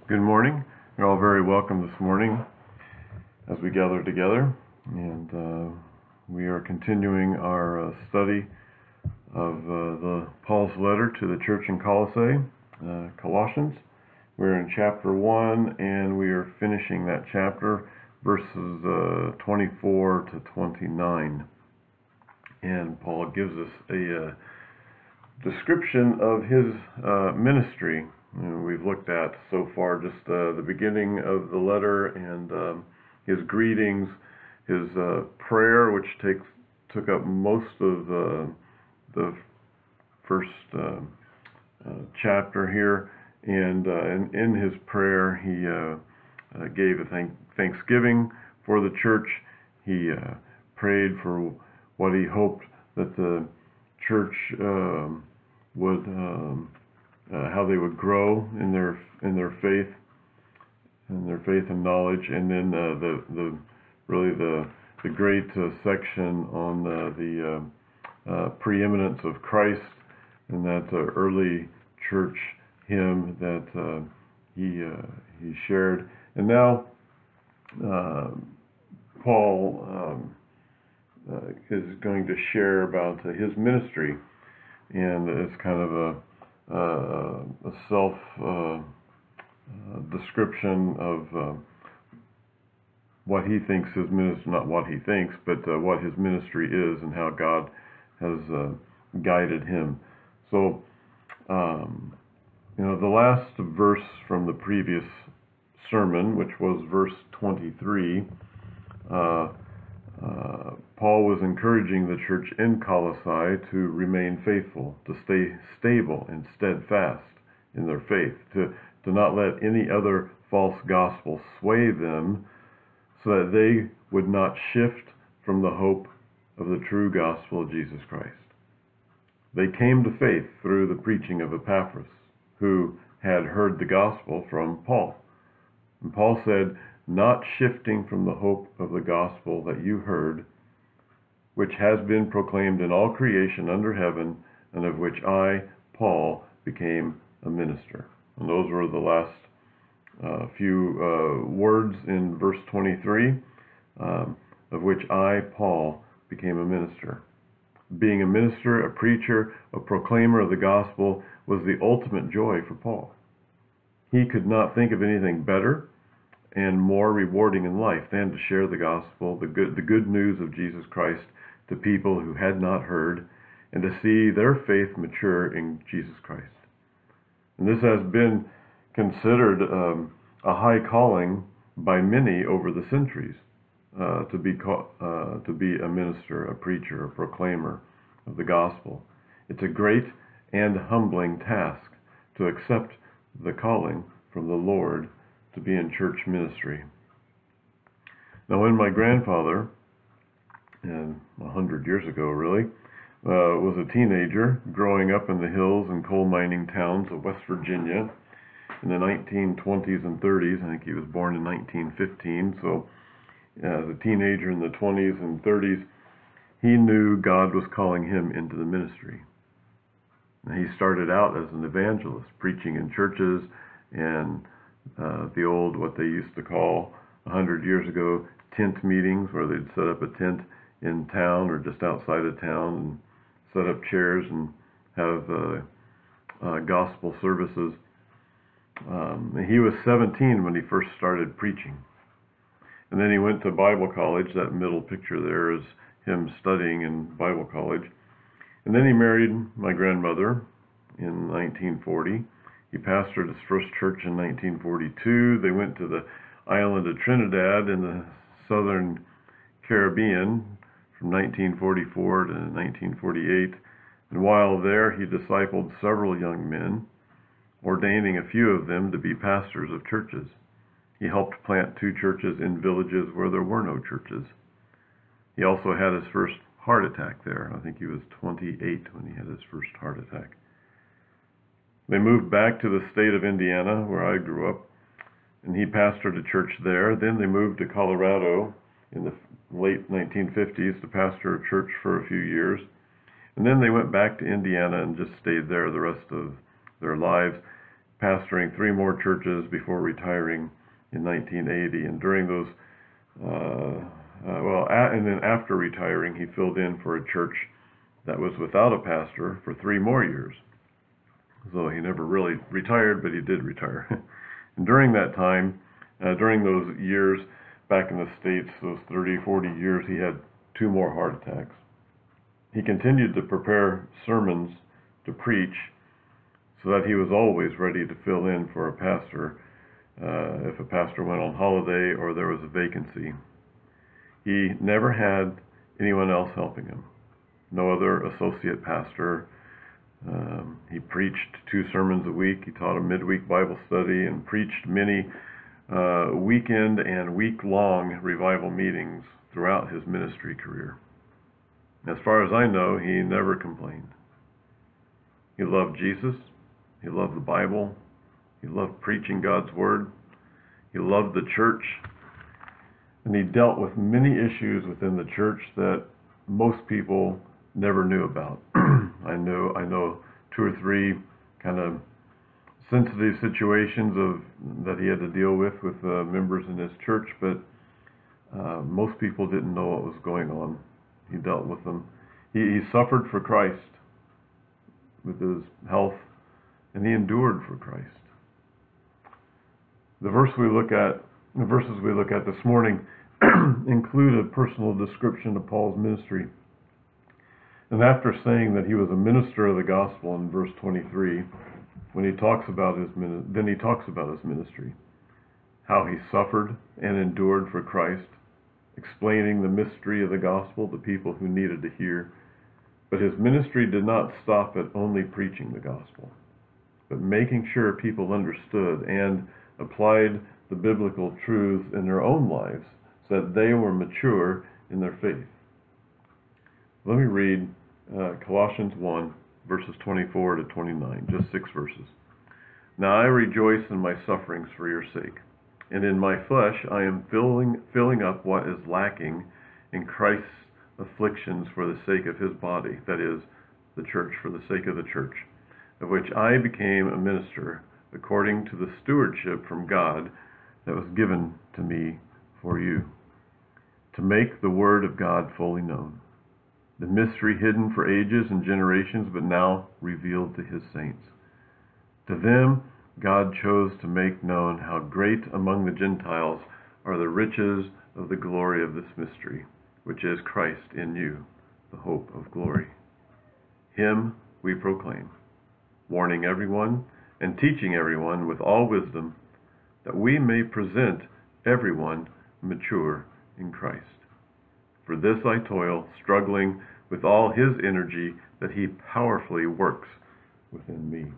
Good morning. You're all very welcome this morning as we gather together, and we are continuing our study of the Paul's letter to the church in Colossae, Colossians. We're in chapter 1, and we are finishing that chapter, verses 24 to 29. And Paul gives us a description of his ministry. We've looked at so far just the beginning of the letter and his greetings, his prayer, which took up most of the first chapter here, and in his prayer he gave a thanksgiving for the church. He prayed for what he hoped that the church would how they would grow in their faith and knowledge, and then the great section on the preeminence of Christ, and that early church hymn that he shared. And now Paul is going to share about his ministry, and it's kind of a self description of what he thinks his ministry, not what he thinks, but what his ministry is and how God has guided him. So, the last verse from the previous sermon, which was verse 23, Paul was encouraging the church in Colossae to remain faithful, to stay stable and steadfast in their faith, to not let any other false gospel sway them, so that they would not shift from the hope of the true gospel of Jesus Christ. They came to faith through the preaching of Epaphras, who had heard the gospel from Paul. And Paul said, "Not shifting from the hope of the gospel that you heard, which has been proclaimed in all creation under heaven, and of which I, Paul, became a minister." And those were the last few words in verse 23, of which I, Paul, became a minister. Being a minister, a preacher, a proclaimer of the gospel was the ultimate joy for Paul. He could not think of anything better and more rewarding in life than to share the gospel, the good news of Jesus Christ, to people who had not heard, and to see their faith mature in Jesus Christ. And this has been considered a high calling by many over the centuries, to be a minister, a preacher, a proclaimer of the gospel. It's a great and humbling task to accept the calling from the Lord to be in church ministry. Now, when my grandfather, and 100 years ago really, was a teenager growing up in the hills and coal mining towns of West Virginia in the 1920s and 30s. I think he was born in 1915, so as a teenager in the 20s and 30s, he knew God was calling him into the ministry. And he started out as an evangelist, preaching in churches and the old, what they used to call 100 years ago, tent meetings, where they'd set up a tent in town or just outside of town and set up chairs and have gospel services. He was 17 when he first started preaching. And then he went to Bible college. That middle picture there is him studying in Bible college. And then he married my grandmother in 1940. He pastored his first church in 1942. They went to the island of Trinidad in the southern Caribbean from 1944 to 1948. And while there, he discipled several young men, ordaining a few of them to be pastors of churches. He helped plant 2 churches in villages where there were no churches. He also had his first heart attack there. I think he was 28 when he had his first heart attack. They moved back to the state of Indiana, where I grew up, and he pastored a church there. Then they moved to Colorado in the late 1950s to pastor a church for a few years. And then they went back to Indiana and just stayed there the rest of their lives. pastoring 3 more churches before retiring in 1980. And during those, and then after retiring, he filled in for a church that was without a pastor for 3 more years. So he never really retired, but he did retire. And during that time, during those years back in the States, those 30, 40 years, he had 2 more heart attacks. He continued to prepare sermons to preach so that he was always ready to fill in for a pastor if a pastor went on holiday or there was a vacancy. He never had anyone else helping him. No other associate pastor. He preached 2 sermons a week. He taught a midweek Bible study and preached many weekend and week-long revival meetings throughout his ministry career. As far as I know, he never complained. He loved Jesus. He loved the Bible. He loved preaching God's Word. He loved the church. And he dealt with many issues within the church that most people never knew about. I know 2 or 3 kind of sensitive situations that he had to deal with members in his church, but most people didn't know what was going on. He dealt with them. He suffered for Christ with his health, and he endured for Christ. The verses we look at this morning include a personal description of Paul's ministry. And after saying that he was a minister of the gospel in verse 23, when he talks about his ministry, how he suffered and endured for Christ, explaining the mystery of the gospel to people who needed to hear. But his ministry did not stop at only preaching the gospel, but making sure people understood and applied the biblical truths in their own lives so that they were mature in their faith. Let me read Colossians 1, verses 24 to 29, just 6 verses. Now I rejoice in my sufferings for your sake, and in my flesh I am filling up what is lacking in Christ's afflictions for the sake of his body, that is, the church, for the sake of the church, of which I became a minister according to the stewardship from God that was given to me for you, to make the word of God fully known, the mystery hidden for ages and generations, but now revealed to his saints. To them God chose to make known how great among the Gentiles are the riches of the glory of this mystery, which is Christ in you, the hope of glory. Him we proclaim, warning everyone and teaching everyone with all wisdom, that we may present everyone mature in Christ. For this I toil, struggling with all his energy that he powerfully works within me.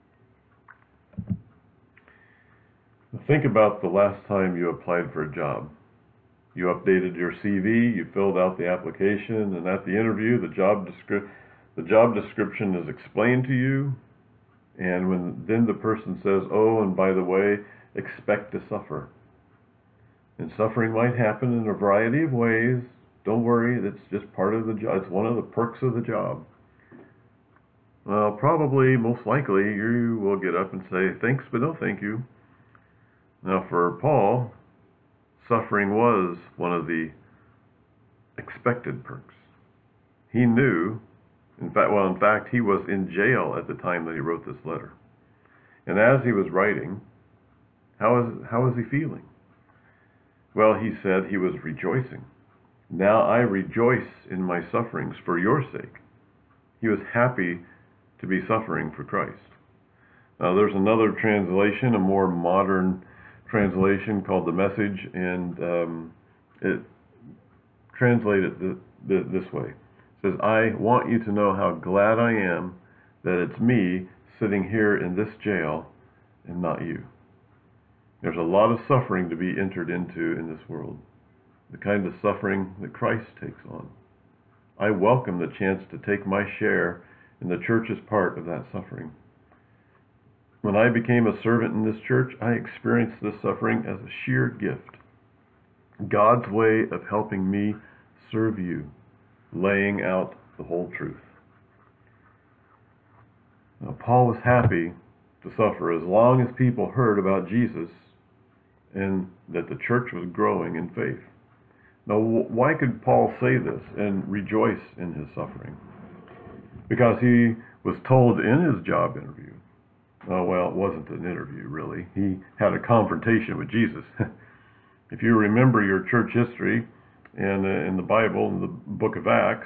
Think about the last time you applied for a job. You updated your CV, you filled out the application, and at the interview, the job description is explained to you. And then the person says, oh, and by the way, expect to suffer. And suffering might happen in a variety of ways. Don't worry, that's just part of the job. It's one of the perks of the job. Well, probably, most likely, you will get up and say, thanks, but no thank you. Now, for Paul, suffering was one of the expected perks. He knew, in fact, he was in jail at the time that he wrote this letter. And as he was writing, how was he feeling? Well, he said he was rejoicing. Now I rejoice in my sufferings for your sake. He was happy to be suffering for Christ. Now, there's another translation, a more modern translation called The Message, and it translated this way. It says, I want you to know how glad I am that it's me sitting here in this jail and not you. There's a lot of suffering to be entered into in this world, the kind of suffering that Christ takes on. I welcome the chance to take my share in the church's part of that suffering. When I became a servant in this church, I experienced this suffering as a sheer gift. God's way of helping me serve you, laying out the whole truth. Now, Paul was happy to suffer as long as people heard about Jesus and that the church was growing in faith. Now, why could Paul say this and rejoice in his suffering? Because he was told in his job interview, well, it wasn't an interview, really. He had a confrontation with Jesus. If you remember your church history in the Bible, in the book of Acts,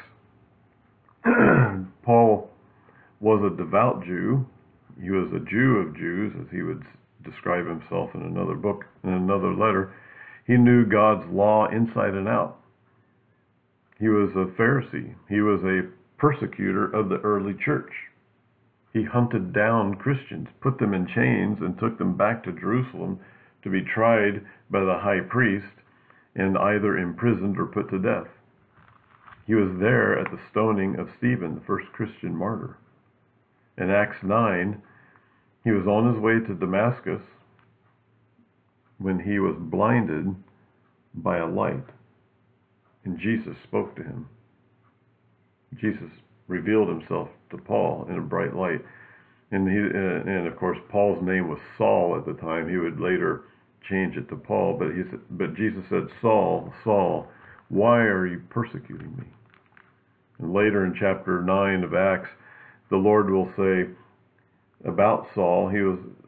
Paul was a devout Jew. He was a Jew of Jews, as he would describe himself in another book, in another letter. He knew God's law inside and out. He was a Pharisee. He was a persecutor of the early church. He hunted down Christians, put them in chains, and took them back to Jerusalem to be tried by the high priest and either imprisoned or put to death. He was there at the stoning of Stephen, the first Christian martyr. In Acts 9, he was on his way to Damascus when he was blinded by a light, and Jesus spoke to him. Jesus revealed himself to Paul in a bright light. And of course, Paul's name was Saul at the time. He would later change it to Paul, but Jesus said, "Saul, Saul, why are you persecuting me?" And later in chapter 9 of Acts, the Lord will say about Saul, he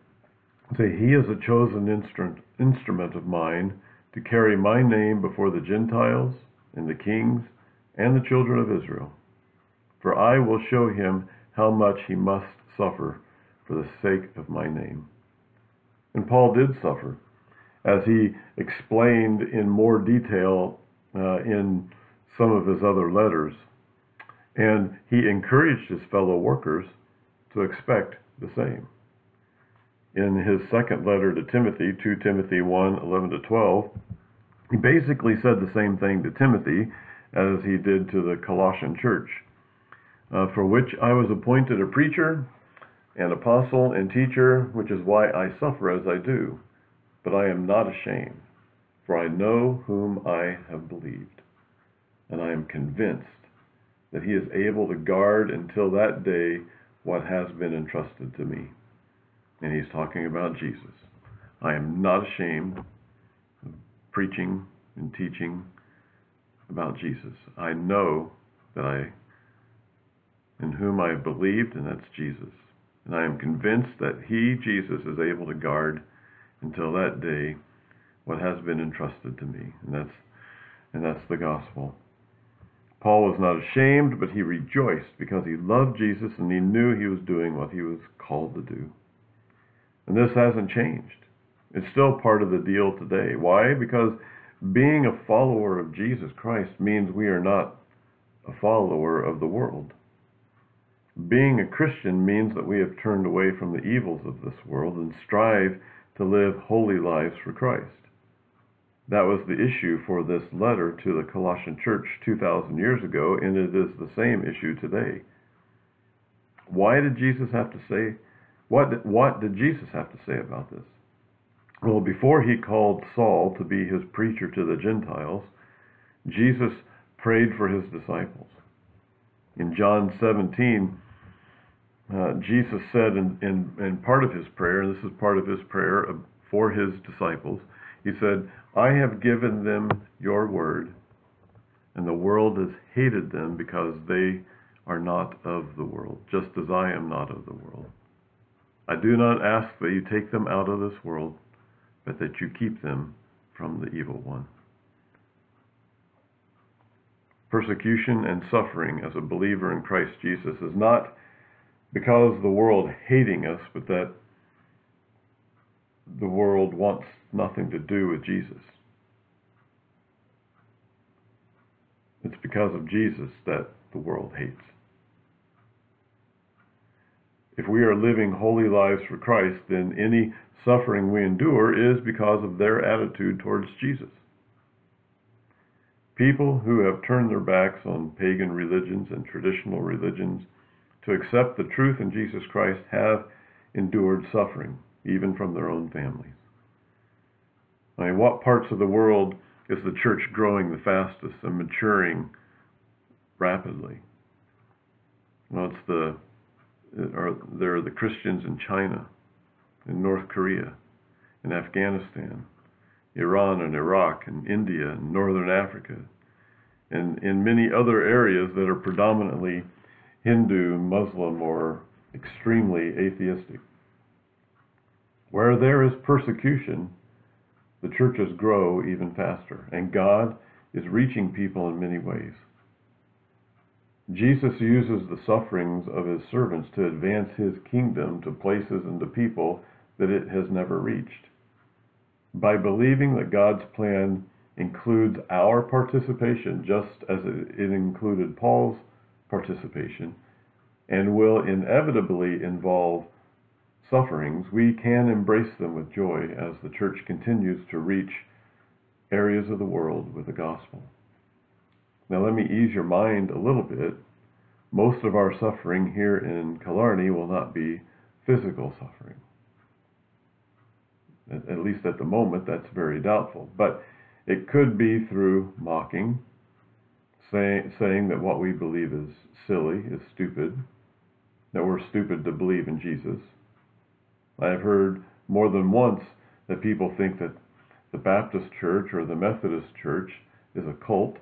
is a chosen instrument of mine to carry my name before the Gentiles and the kings and the children of Israel. For I will show him how much he must suffer for the sake of my name. And Paul did suffer, as he explained in more detail in some of his other letters. And he encouraged his fellow workers to expect the same. In his second letter to Timothy, 2 Timothy 1:11-12, he basically said the same thing to Timothy as he did to the Colossian church. For which I was appointed a preacher, an apostle, and teacher, which is why I suffer as I do. But I am not ashamed, for I know whom I have believed, and I am convinced that he is able to guard until that day what has been entrusted to me. And he's talking about Jesus. I am not ashamed of preaching and teaching about Jesus. I know that in whom I have believed, and that's Jesus. And I am convinced that he, Jesus, is able to guard until that day what has been entrusted to me. And that's the gospel. Paul was not ashamed, but he rejoiced because he loved Jesus and he knew he was doing what he was called to do. And this hasn't changed. It's still part of the deal today. Why? Because being a follower of Jesus Christ means we are not a follower of the world. Being a Christian means that we have turned away from the evils of this world and strive to live holy lives for Christ. That was the issue for this letter to the Colossian church 2,000 years ago, and it is the same issue today. Why did Jesus have to say, what did Jesus have to say about this? Well, before he called Saul to be his preacher to the Gentiles, Jesus prayed for his disciples. In John 17, Jesus said in part of his prayer, and this is part of his prayer for his disciples, he said, I have given them your word, and the world has hated them because they are not of the world, just as I am not of the world. I do not ask that you take them out of this world, but that you keep them from the evil one. Persecution and suffering as a believer in Christ Jesus is not because the world hating us, but that the world wants nothing to do with Jesus. It's because of Jesus that the world hates. If we are living holy lives for Christ, then any suffering we endure is because of their attitude towards Jesus. People who have turned their backs on pagan religions and traditional religions to accept the truth in Jesus Christ have endured suffering, even from their own families. I mean, what parts of the world is the church growing the fastest and maturing rapidly? Well, there are the Christians in China. in North Korea, in Afghanistan, Iran and Iraq, and India, and Northern Africa, and in many other areas that are predominantly Hindu, Muslim, or extremely atheistic. Where there is persecution, the churches grow even faster, and God is reaching people in many ways. Jesus uses the sufferings of his servants to advance his kingdom to places and to people that it has never reached. By believing that God's plan includes our participation, just as it included Paul's participation, and will inevitably involve sufferings, we can embrace them with joy as the church continues to reach areas of the world with the gospel. Now let me ease your mind a little bit. Most of our suffering here in Killarney will not be physical suffering. At least at the moment, that's very doubtful. But it could be through mocking, saying that what we believe is silly, is stupid, that we're stupid to believe in Jesus. I have heard more than once that people think that the Baptist church or the Methodist church is a cult.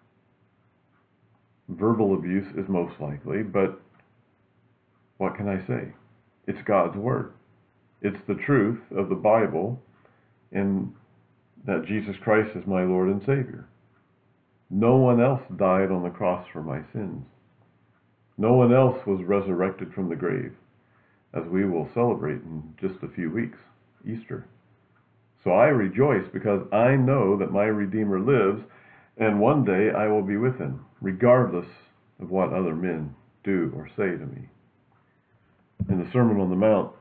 Verbal abuse is most likely, but what can I say? It's God's word. It's the truth of the Bible, and that Jesus Christ is my Lord and Savior. No one else died on the cross for my sins. No one else was resurrected from the grave, as we will celebrate in just a few weeks, Easter. So I rejoice because I know that my Redeemer lives, and one day I will be with him, regardless of what other men do or say to me. In the Sermon on the Mount,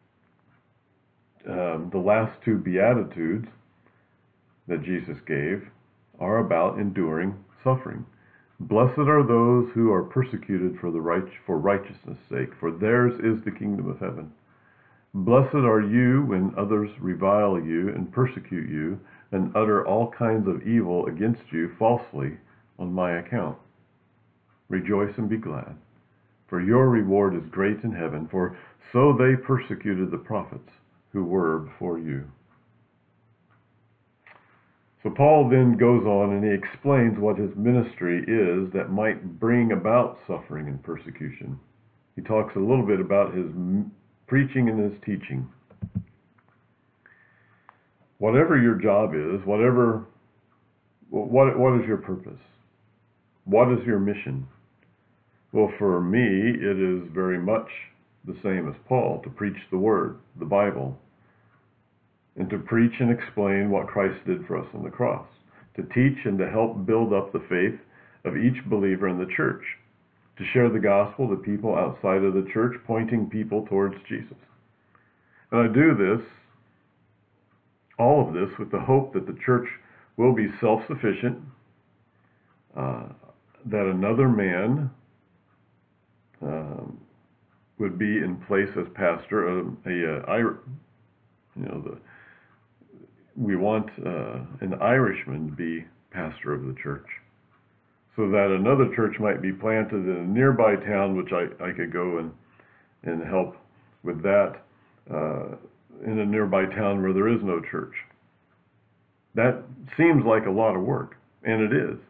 the last two Beatitudes that Jesus gave are about enduring suffering. Blessed are those who are persecuted for righteousness' sake, for theirs is the kingdom of heaven. Blessed are you when others revile you and persecute you and utter all kinds of evil against you falsely on my account. Rejoice and be glad, for your reward is great in heaven, for so they persecuted the prophets who were before you. So Paul then goes on and he explains what his ministry is that might bring about suffering and persecution. He talks a little bit about his preaching and his teaching. Whatever your job is, what is your purpose? What is your mission? Well, for me, it is very much the same as Paul, to preach the Word, the Bible, and to preach and explain what Christ did for us on the cross, to teach and to help build up the faith of each believer in the church, to share the gospel to people outside of the church, pointing people towards Jesus. And I do this, all of this, with the hope that the church will be self-sufficient, that another man would be in place as pastor. We want an Irishman to be pastor of the church, so that another church might be planted in a nearby town, which I could go and help with that in a nearby town where there is no church. That seems like a lot of work, and it is.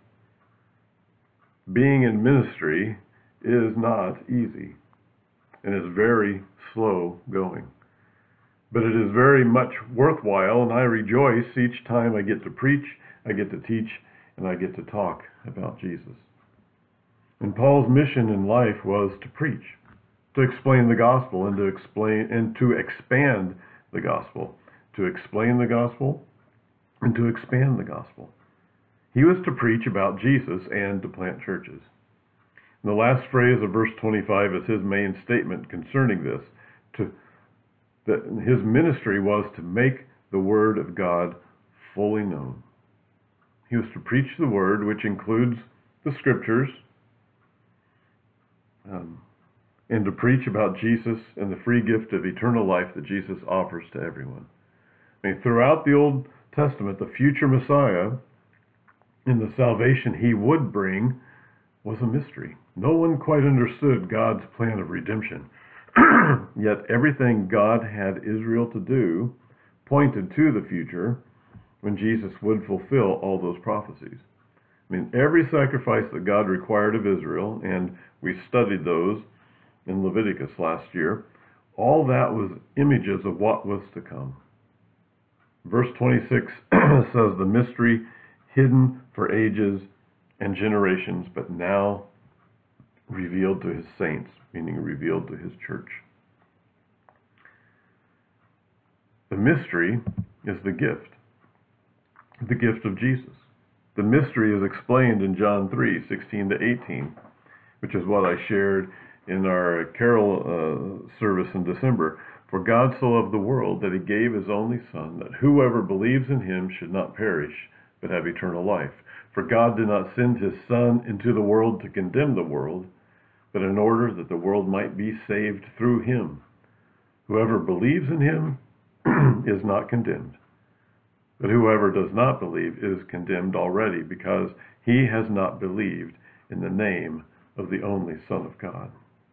Being in ministry is not easy, and is very slow going. But it is very much worthwhile, and I rejoice each time I get to preach, I get to teach, and I get to talk about Jesus. And Paul's mission in life was to preach, to explain the gospel, and to expand the gospel, to explain the gospel, and to expand the gospel. He was to preach about Jesus and to plant churches. And the last phrase of verse 25 is his main statement concerning this. That his ministry was to make the word of God fully known. He was to preach the word, which includes the scriptures, and to preach about Jesus and the free gift of eternal life that Jesus offers to everyone. I mean, throughout the Old Testament, the future Messiah and the salvation he would bring was a mystery. No one quite understood God's plan of redemption. Yet everything God had Israel to do pointed to the future when Jesus would fulfill all those prophecies. I mean, every sacrifice that God required of Israel, and we studied those in Leviticus last year, all that was images of what was to come. Verse 26 says, the mystery hidden for ages and generations, but now revealed to his saints, meaning revealed to his church. The mystery is the gift of Jesus. The mystery is explained in John 3:16-18, which is what I shared in our carol service in December. For God so loved the world that he gave his only Son, that whoever believes in him should not perish, but have eternal life. For God did not send his Son into the world to condemn the world, but in order that the world might be saved through him. Whoever believes in him is not condemned, but whoever does not believe is condemned already, because he has not believed in the name of the only Son of God.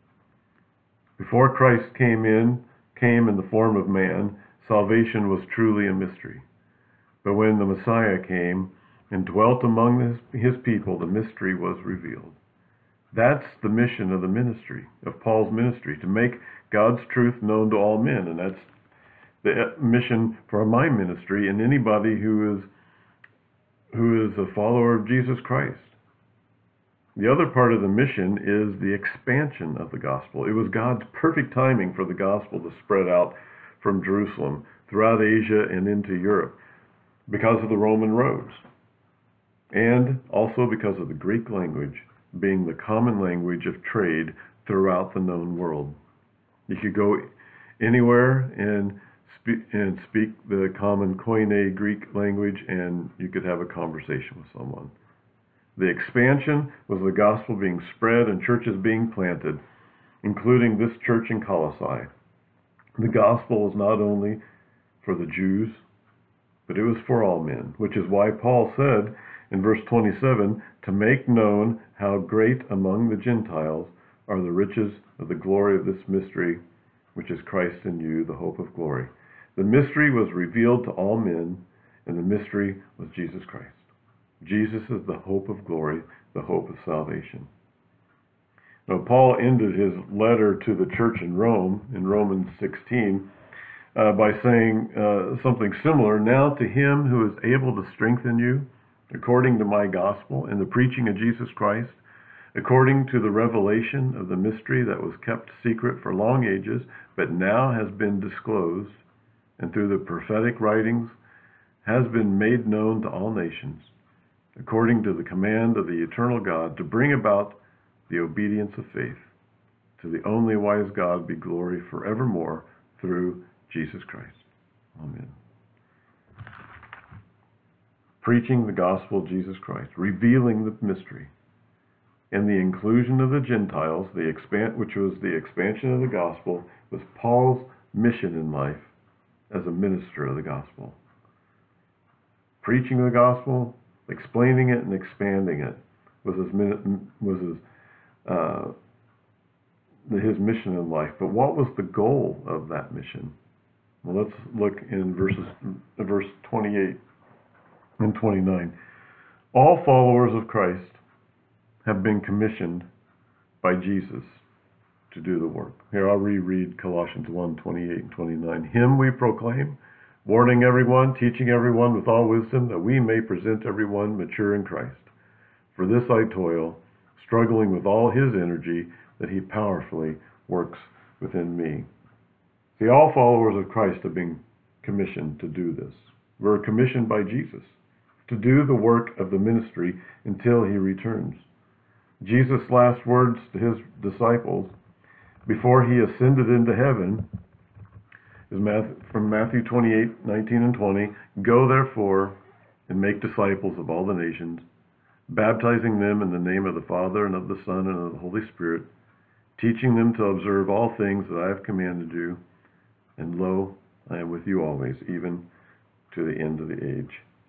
Before Christ came in the form of man, salvation was truly a mystery. But when the Messiah came and dwelt among his people, the mystery was revealed. That's the mission of the ministry, of Paul's ministry, to make God's truth known to all men. And that's the mission for my ministry and anybody who is a follower of Jesus Christ. The other part of the mission is the expansion of the gospel. It was God's perfect timing for the gospel to spread out from Jerusalem throughout Asia and into Europe because of the Roman roads, and also because of the Greek language being the common language of trade throughout the known world. You could go anywhere and speak the common Koine Greek language, and you could have a conversation with someone. The expansion was the gospel being spread and churches being planted, including this church in Colossae. The gospel was not only for the Jews, but it was for all men, which is why Paul said in verse 27, to make known how great among the Gentiles are the riches of the glory of this mystery, which is Christ in you, the hope of glory. The mystery was revealed to all men, and the mystery was Jesus Christ. Jesus is the hope of glory, the hope of salvation. Now, Paul ended his letter to the church in Rome, in Romans 16, by saying something similar. Now to him who is able to strengthen you, according to my gospel and the preaching of Jesus Christ, according to the revelation of the mystery that was kept secret for long ages, but now has been disclosed, and through the prophetic writings has been made known to all nations, according to the command of the eternal God, to bring about the obedience of faith. To the only wise God be glory forevermore through Jesus Christ. Amen. Preaching the gospel of Jesus Christ, revealing the mystery, and the inclusion of the Gentiles, which was the expansion of the gospel, was Paul's mission in life as a minister of the gospel. Preaching the gospel, explaining it, and expanding it was his mission in life. But what was the goal of that mission? Well, let's look in verse 28 and 29. All followers of Christ have been commissioned by Jesus to do the work. Here, I'll reread Colossians 1, 28 and 29. Him we proclaim, warning everyone, teaching everyone with all wisdom, that we may present everyone mature in Christ. For this I toil, struggling with all his energy, that he powerfully works within me. See, all followers of Christ have been commissioned to do this. We're commissioned by Jesus to do the work of the ministry until he returns. Jesus' last words to his disciples before he ascended into heaven is from Matthew 28, 19 and 20. Go therefore and make disciples of all the nations, baptizing them in the name of the Father and of the Son and of the Holy Spirit, teaching them to observe all things that I have commanded you. And lo, I am with you always, even to the end of the age.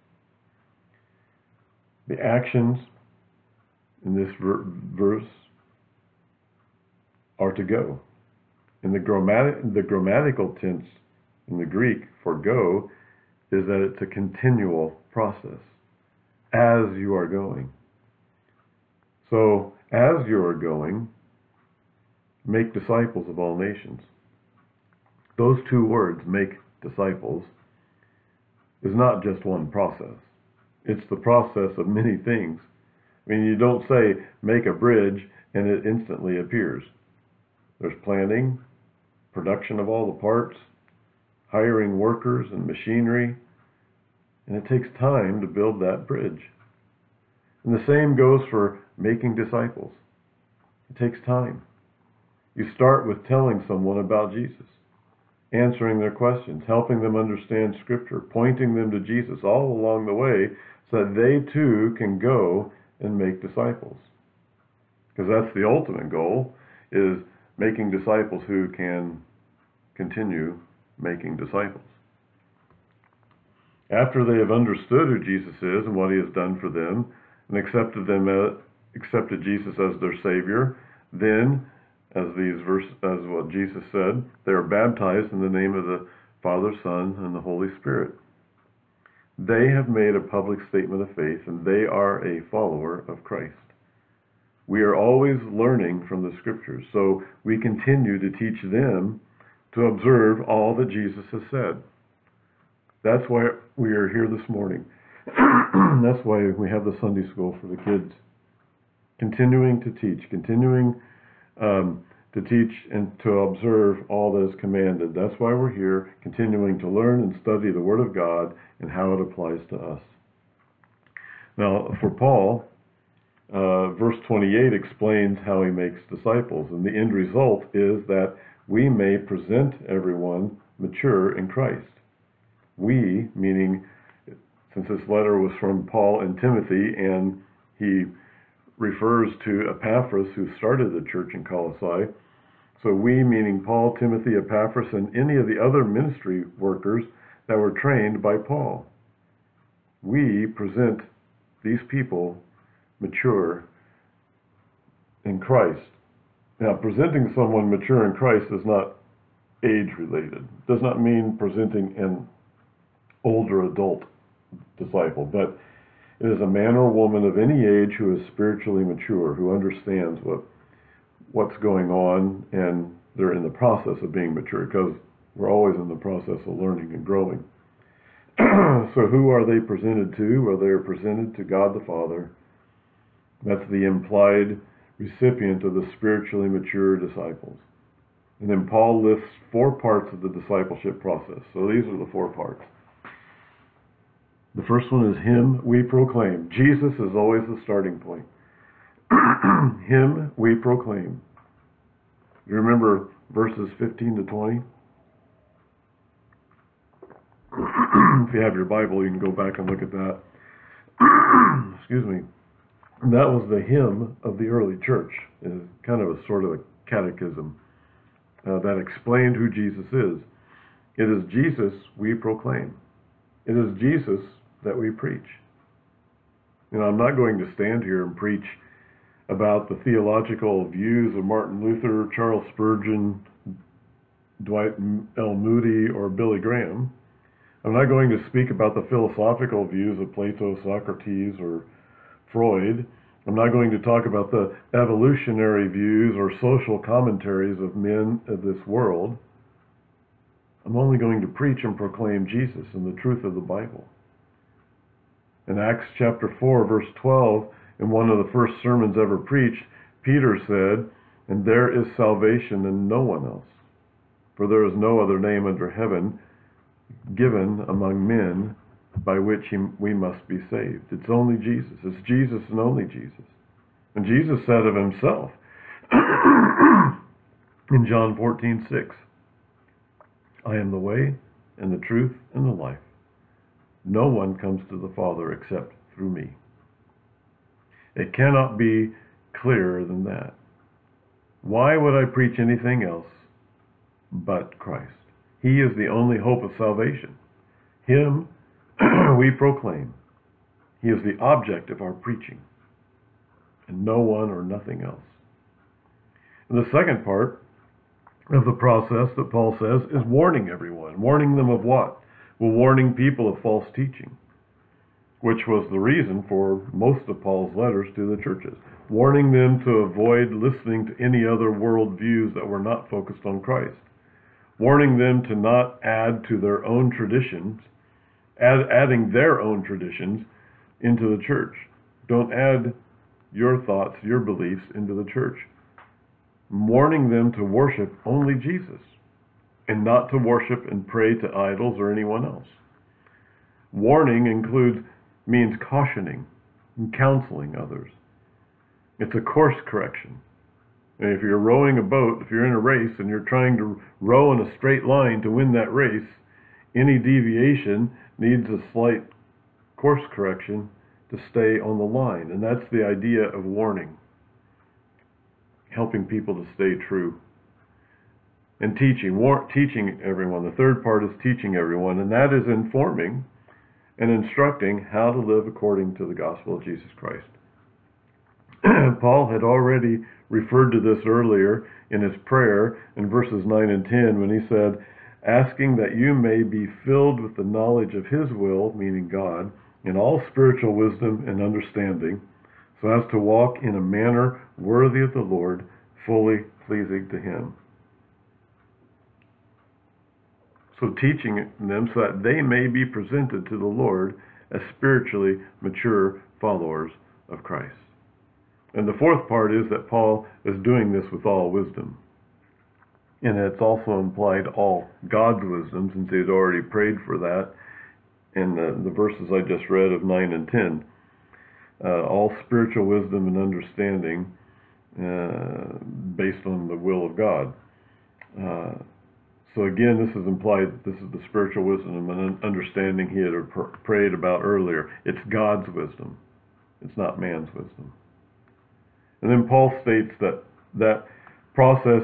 The actions in this verse are to go And the grammatical tense in the Greek for go is that it's a continual process as you are going. So, as you are going, make disciples of all nations. Those two words, make disciples, is not just one process. It's the process of many things. I mean, you don't say, make a bridge, and it instantly appears. There's planning, production of all the parts, hiring workers and machinery, and it takes time to build that bridge. And the same goes for making disciples. It takes time. You start with telling someone about Jesus, answering their questions, helping them understand Scripture, pointing them to Jesus all along the way so that they too can go and make disciples. Because that's the ultimate goal, is making disciples who can continue making disciples. After they have understood who Jesus is and what he has done for them, and accepted Jesus as their Savior, then, as what Jesus said, they are baptized in the name of the Father, Son, and the Holy Spirit. They have made a public statement of faith, and they are a follower of Christ. We are always learning from the Scriptures, so we continue to teach them to observe all that Jesus has said. That's why we are here this morning. That's why we have the Sunday school for the kids. Continuing to teach and to observe all that is commanded. That's why we're here, continuing to learn and study the Word of God and how it applies to us. Now, for Paul, verse 28 explains how he makes disciples, and the end result is that we may present everyone mature in Christ. We, meaning, since this letter was from Paul and Timothy, and he refers to Epaphras, who started the church in Colossae. So we, meaning Paul, Timothy, Epaphras, and any of the other ministry workers that were trained by Paul. We present these people mature in Christ. Now, presenting someone mature in Christ is not age-related. It does not mean presenting an older adult disciple, but it is a man or woman of any age who is spiritually mature, who understands what's going on, and they're in the process of being mature, because we're always in the process of learning and growing. So who are they presented to? Well, they are presented to God the Father. That's the implied recipient of the spiritually mature disciples. And then Paul lists 4 parts of the discipleship process. So these are the 4 parts. The first one is Him we proclaim. Jesus is always the starting point. Him we proclaim. You remember verses 15 to 20? If you have your Bible, you can go back and look at that. Excuse me. And that was the hymn of the early church. It is kind of a sort of a catechism that explained who Jesus is. It is Jesus we proclaim. It is Jesus that we preach. You know, I'm not going to stand here and preach about the theological views of Martin Luther, Charles Spurgeon, Dwight L. Moody, or Billy Graham. I'm not going to speak about the philosophical views of Plato, Socrates, or Freud. I'm not going to talk about the evolutionary views or social commentaries of men of this world. I'm only going to preach and proclaim Jesus and the truth of the Bible. In Acts chapter 4, verse 12, in one of the first sermons ever preached, Peter said, "And there is salvation in no one else, for there is no other name under heaven given among men by which we must be saved." It's only Jesus. It's Jesus and only Jesus. And Jesus said of himself in John 14:6, "I am the way and the truth and the life. No one comes to the Father except through me." It cannot be clearer than that. Why would I preach anything else but Christ? He is the only hope of salvation. Him we proclaim. He is the object of our preaching, and no one or nothing else. And the second part of the process that Paul says is warning everyone. Warning them of what? Well, warning people of false teaching, which was the reason for most of Paul's letters to the churches. Warning them to avoid listening to any other worldviews that were not focused on Christ. Warning them to not add to their own traditions, adding their own traditions into the church. Don't add your thoughts, your beliefs into the church. Warning them to worship only Jesus and not to worship and pray to idols or anyone else. Warning means cautioning and counseling others. It's a course correction. And if you're rowing a boat, if you're in a race and you're trying to row in a straight line to win that race, any deviation needs a slight course correction to stay on the line. And that's the idea of warning. Helping people to stay true. And teaching everyone. The third part is teaching everyone, and that is informing and instructing how to live according to the gospel of Jesus Christ. Paul had already referred to this earlier in his prayer in verses 9 and 10 when he said, asking that you may be filled with the knowledge of his will, meaning God, in all spiritual wisdom and understanding, so as to walk in a manner worthy of the Lord, fully pleasing to him. So teaching them so that they may be presented to the Lord as spiritually mature followers of Christ. And the fourth part is that Paul is doing this with all wisdom. And it's also implied all God's wisdom, since he had already prayed for that in the verses I just read of 9 and 10. All spiritual wisdom and understanding based on the will of God. So again, this is implied, this is the spiritual wisdom and understanding he had prayed about earlier. It's God's wisdom. It's not man's wisdom. And then Paul states that process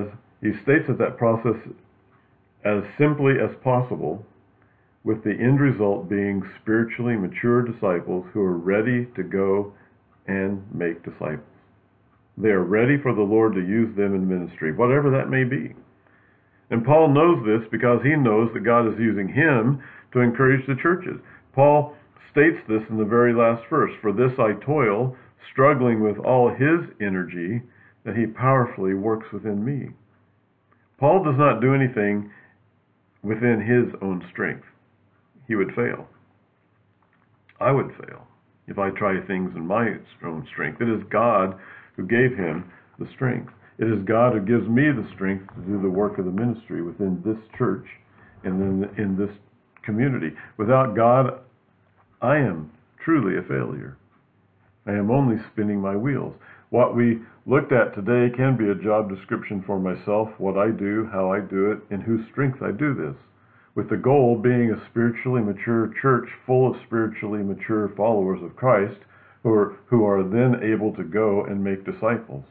as simply as possible, with the end result being spiritually mature disciples who are ready to go and make disciples. They are ready for the Lord to use them in ministry, whatever that may be. And Paul knows this because he knows that God is using him to encourage the churches. Paul states this in the very last verse, "For this I toil, struggling with all his energy, that he powerfully works within me." Paul does not do anything within his own strength. He would fail. I would fail if I try things in my own strength. It is God who gave him the strength. It is God who gives me the strength to do the work of the ministry within this church and in this community. Without God, I am truly a failure. I am only spinning my wheels. What we looked at today can be a job description for myself, what I do, how I do it, in whose strength I do this, with the goal being a spiritually mature church full of spiritually mature followers of Christ who are then able to go and make disciples,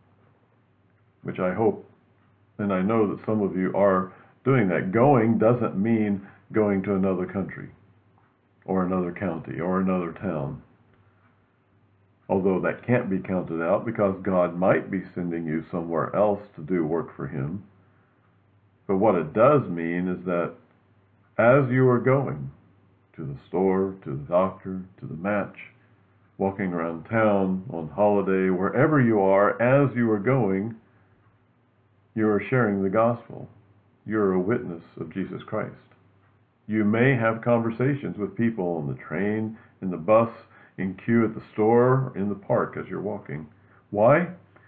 which I hope and I know that some of you are doing that. Going doesn't mean going to another country or another county or another town. Although that can't be counted out because God might be sending you somewhere else to do work for him. But what it does mean is that as you are going to the store, to the doctor, to the match, walking around town, on holiday, wherever you are, as you are going, you are sharing the gospel. You're a witness of Jesus Christ. You may have conversations with people on the train, in the bus, in queue at the store, or in the park as you're walking. Why?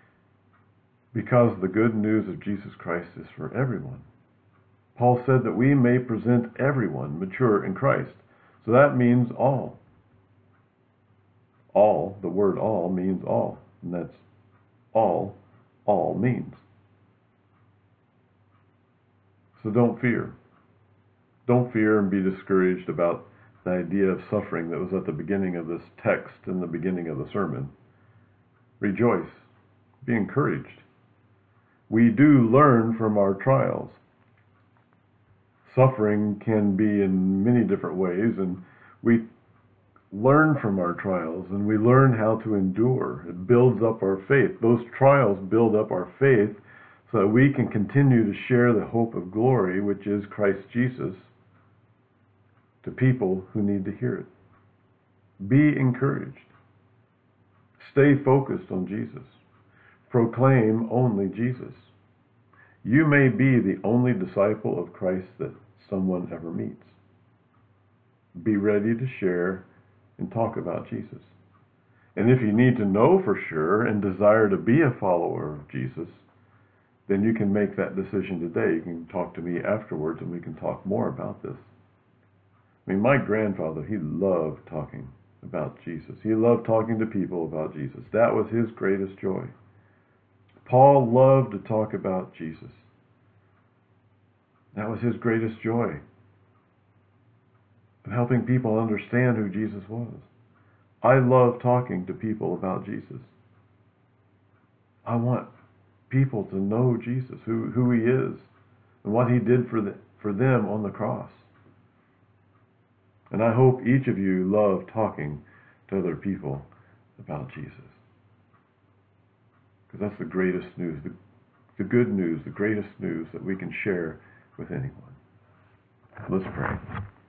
Because the good news of Jesus Christ is for everyone. Paul said that we may present everyone mature in Christ. So that means all. All, the word all means all. And that's all means. So don't fear. Don't fear and be discouraged about the idea of suffering that was at the beginning of this text in the beginning of the sermon. Rejoice. Be encouraged. We do learn from our trials. Suffering can be in many different ways, and we learn from our trials, and we learn how to endure. It builds up our faith. Those trials build up our faith so that we can continue to share the hope of glory, which is Christ Jesus, to people who need to hear it. Be encouraged. Stay focused on Jesus. Proclaim only Jesus. You may be the only disciple of Christ that someone ever meets. Be ready to share and talk about Jesus. And if you need to know for sure and desire to be a follower of Jesus, then you can make that decision today. You can talk to me afterwards and we can talk more about this. I mean, my grandfather, he loved talking about Jesus. He loved talking to people about Jesus. That was his greatest joy. Paul loved to talk about Jesus. That was his greatest joy, of helping people understand who Jesus was. I love talking to people about Jesus. I want people to know Jesus, who he is, and what he did for them on the cross. And I hope each of you love talking to other people about Jesus. Because that's the greatest news, the good news, the greatest news that we can share with anyone. Let's pray.